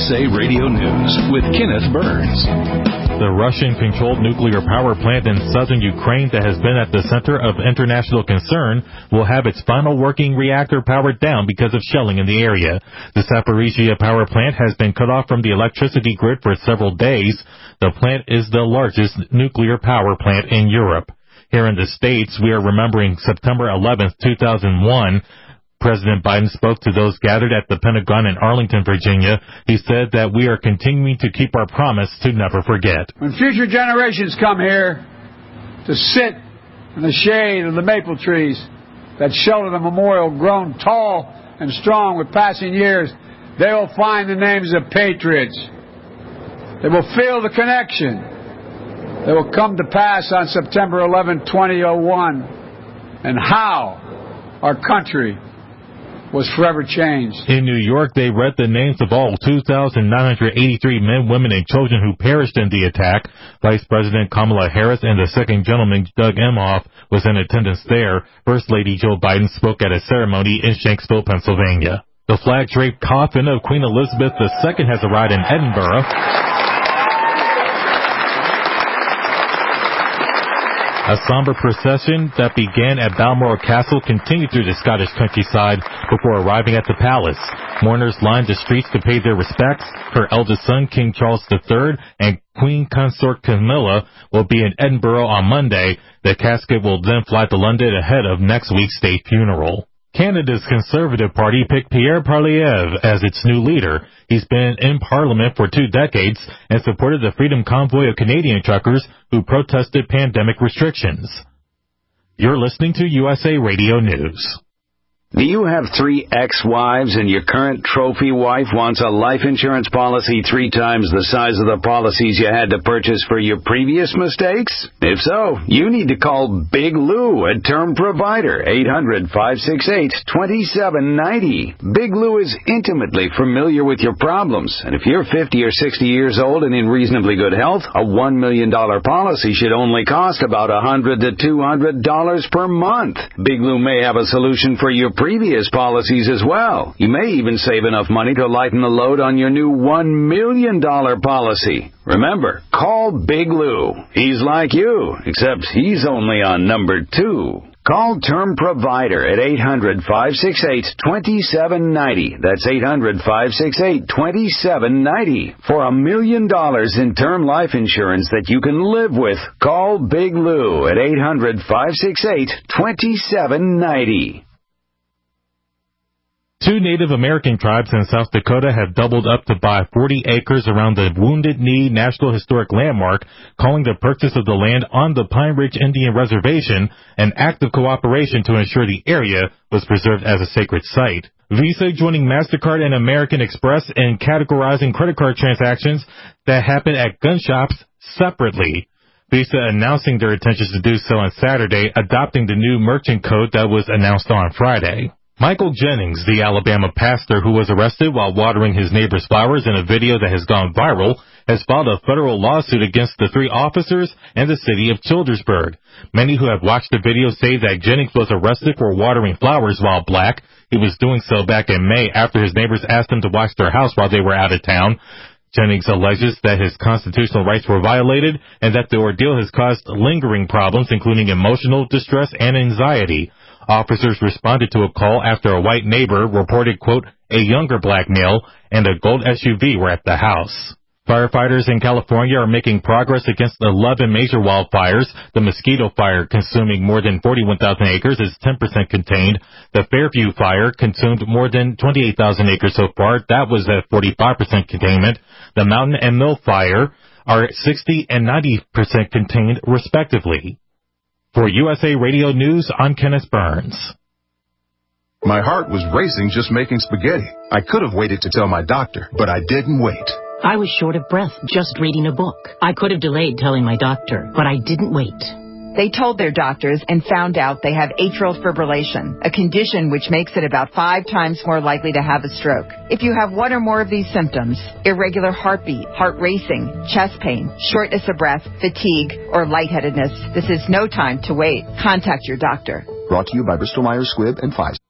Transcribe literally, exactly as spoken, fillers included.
S A Radio News with Kenneth Burns. The Russian-controlled nuclear power plant in southern Ukraine that has been at the center of international concern will have its final working reactor powered down because of shelling in the area. The Zaporizhzhia power plant has been cut off from the electricity grid for several days. The plant is the largest nuclear power plant in Europe. Here in the States, we are remembering September eleventh, two thousand one. President Biden spoke to those gathered at the Pentagon in Arlington, Virginia. He said that we are continuing to keep our promise to never forget. When future generations come here to sit in the shade of the maple trees that shelter the memorial grown tall and strong with passing years, they will find the names of patriots. They will feel the connection that will come to pass on September eleventh, twenty oh one, and how our country was forever changed. In New York, they read the names of all two thousand nine hundred eighty-three men, women, and children who perished in the attack. Vice President Kamala Harris and the Second Gentleman, Doug Emhoff, was in attendance there. First Lady Jill Biden spoke at a ceremony in Shanksville, Pennsylvania. The flag-draped coffin of Queen Elizabeth the Second has arrived in Edinburgh. A somber procession that began at Balmoral Castle continued through the Scottish countryside before arriving at the palace. Mourners lined the streets to pay their respects. Her eldest son, King Charles the Third, and Queen Consort Camilla will be in Edinburgh on Monday. The casket will then fly to London ahead of next week's state funeral. Canada's Conservative Party picked Pierre Poilievre as its new leader. He's been in Parliament for two decades and supported the Freedom Convoy of Canadian truckers who protested pandemic restrictions. You're listening to U S A Radio News. Do you have three ex-wives and your current trophy wife wants a life insurance policy three times the size of the policies you had to purchase for your previous mistakes? If so, you need to call Big Lou, a term provider, eight hundred, five six eight, two seven nine zero. Big Lou is intimately familiar with your problems, and if you're fifty or sixty years old and in reasonably good health, a one million dollars policy should only cost about one hundred to two hundred dollars per month. Big Lou may have a solution for your previous policies as well. You may even save enough money to lighten the load on your new one million dollars policy. Remember, call Big Lou. He's like you, except he's only on number two. Call Term Provider at eight hundred, five six eight, two seven nine zero. That's eight hundred, five six eight, two seven nine zero. For a million dollars in term life insurance that you can live with, call Big Lou at eight hundred, five six eight, two seven nine zero. Two Native American tribes in South Dakota have doubled up to buy forty acres around the Wounded Knee National Historic Landmark, calling the purchase of the land on the Pine Ridge Indian Reservation an act of cooperation to ensure the area was preserved as a sacred site. Visa joining MasterCard and American Express in categorizing credit card transactions that happen at gun shops separately. Visa announcing their intentions to do so on Saturday, adopting the new merchant code that was announced on Friday. Michael Jennings, the Alabama pastor who was arrested while watering his neighbor's flowers in a video that has gone viral, has filed a federal lawsuit against the three officers and the city of Childersburg. Many who have watched the video say that Jennings was arrested for watering flowers while black. He was doing so back in May after his neighbors asked him to watch their house while they were out of town. Jennings alleges that his constitutional rights were violated and that the ordeal has caused lingering problems, including emotional distress and anxiety. Officers responded to a call after a white neighbor reported, quote, a younger black male and a gold S U V were at the house. Firefighters in California are making progress against eleven major wildfires. The Mosquito Fire, consuming more than forty-one thousand acres, is ten percent contained. The Fairview Fire consumed more than twenty-eight thousand acres so far. That was at forty-five percent containment. The Mountain and Mill Fire are at sixty and ninety percent contained, respectively. For U S A Radio News, I'm Kenneth Burns. My heart was racing just making spaghetti. I could have waited to tell my doctor, but I didn't wait. I was short of breath just reading a book. I could have delayed telling my doctor, but I didn't wait. They told their doctors and found out they have atrial fibrillation, a condition which makes it about five times more likely to have a stroke. If you have one or more of these symptoms, irregular heartbeat, heart racing, chest pain, shortness of breath, fatigue, or lightheadedness, this is no time to wait. Contact your doctor. Brought to you by Bristol Myers Squibb and Pfizer.